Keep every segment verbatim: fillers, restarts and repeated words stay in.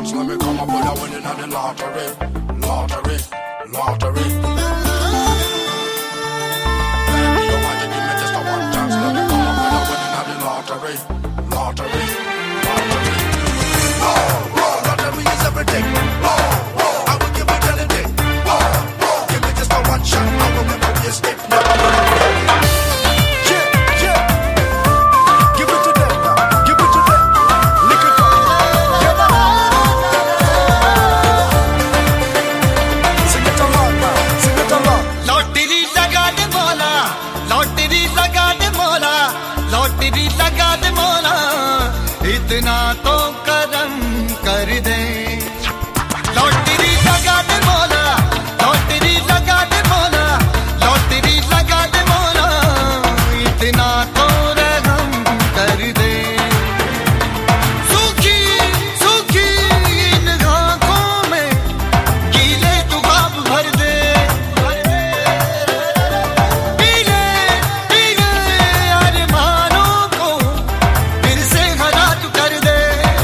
chance, let me come up with a winning at the lottery, lottery, lottery. Baby, you want to give me just a one chance, let me come up with a winning at the lottery, lottery, lottery. Oh, oh, lottery is everything. Oh, oh, I will give it anything. Oh, oh, give me just a one shot, I will never be a stick, never will I forget. इतना तो करम कर दे lottery लगा दे मौला lottery लगा दे मौला lottery लगा दे मौला इतना तो रहम कर दे सूखी सूखी इन आँखों में गीले तू बाप भर दे पीले पीले अरमानों को फिर से हरा तू कर दे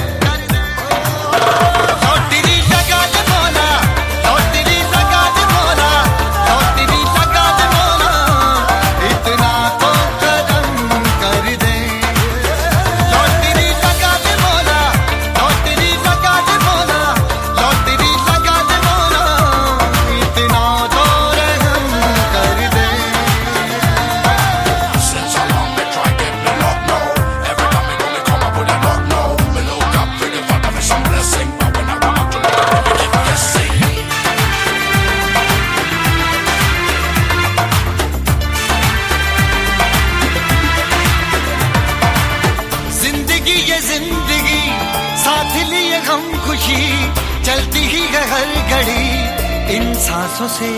लॉटरी लगा दे मौला लॉटरी लगा दे मौला लॉटरी लगा दे मौला इतना तो करम कर दे लॉटरी लगा दे मौला लॉटरी लगा दे मौला लॉटरी लगा दे मौला इतना तो रहम कर दे Since how long me try get me luck now? Every time me go me come up with a luck now. Me look up to the Father for some blessing, but when I come up to Lord, me keep guessing. जिंदगी ये जिंदगी साथ लिए गम खुशी चलती ही है हर घड़ी इन सांसों से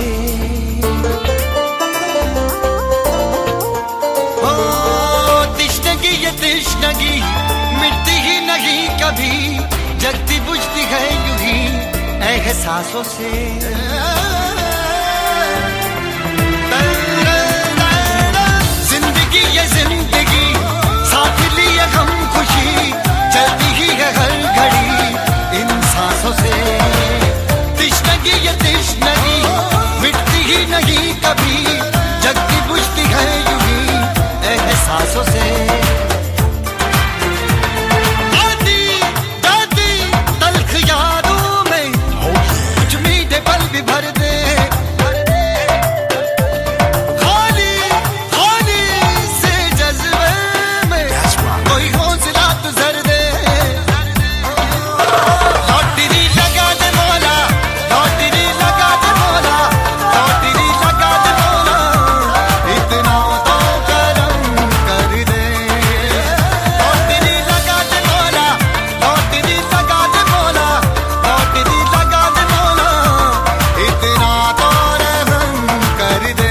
ओ तिश्नगी ये तिश्नगी मिटती ही नहीं कभी जगती बुझती है यूं ही एहसासों से जिंदगी ये जिंदगी साथ लिए गम खुशी चलती ही है हर घड़ी इन सांसों से तिश्नगी ये तिश्नगी मिटती ही नहीं कभी जगती बुझती है यूं ही एहसासों से आती जाती तल्ख यादों में कुछ मीठे पल भी भर दे खाली खाली से जज्बे में कोई हौसला तू जर दे लॉटरी लगा दे मौला लॉटरी लगा दे मौला लॉटरी लगा दे मौला इतना तो करम कर दे लॉटरी लगा दे मौला लॉटरी लगा दे मौला लॉटरी लगा दे मौला इतना तो रहम कर दे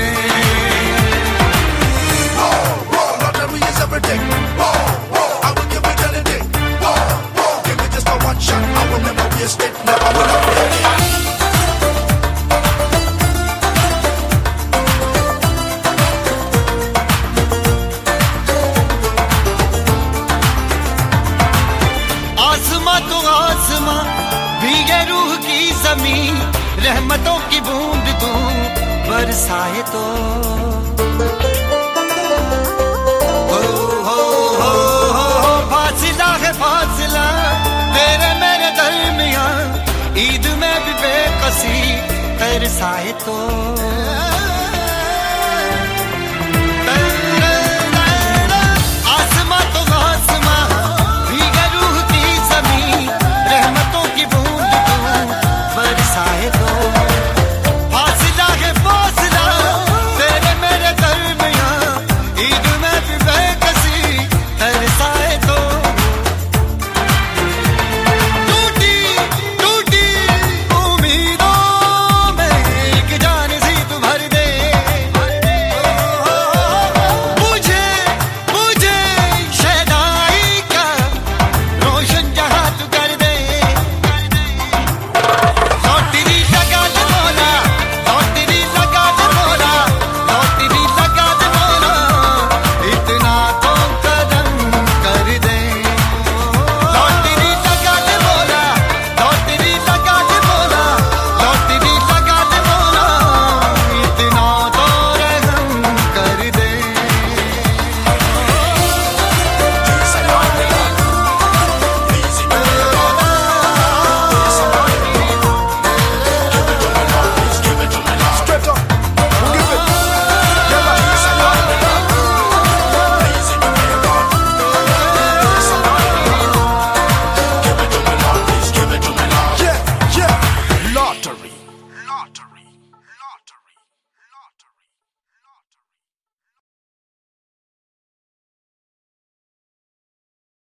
Oh, oh, lottery is everything. Oh, oh, I will give it anything. Oh, oh, give me just a one shot, I will never waste it, never will I forget. आसमां तो आसमां भीगे रूह की जमीन रहमतों की बूंद तू बरसाए तो हो हो हो हो फासिला है फासिला तेरे मेरे दरमियां ईद में भी बेकसी तरसाए तो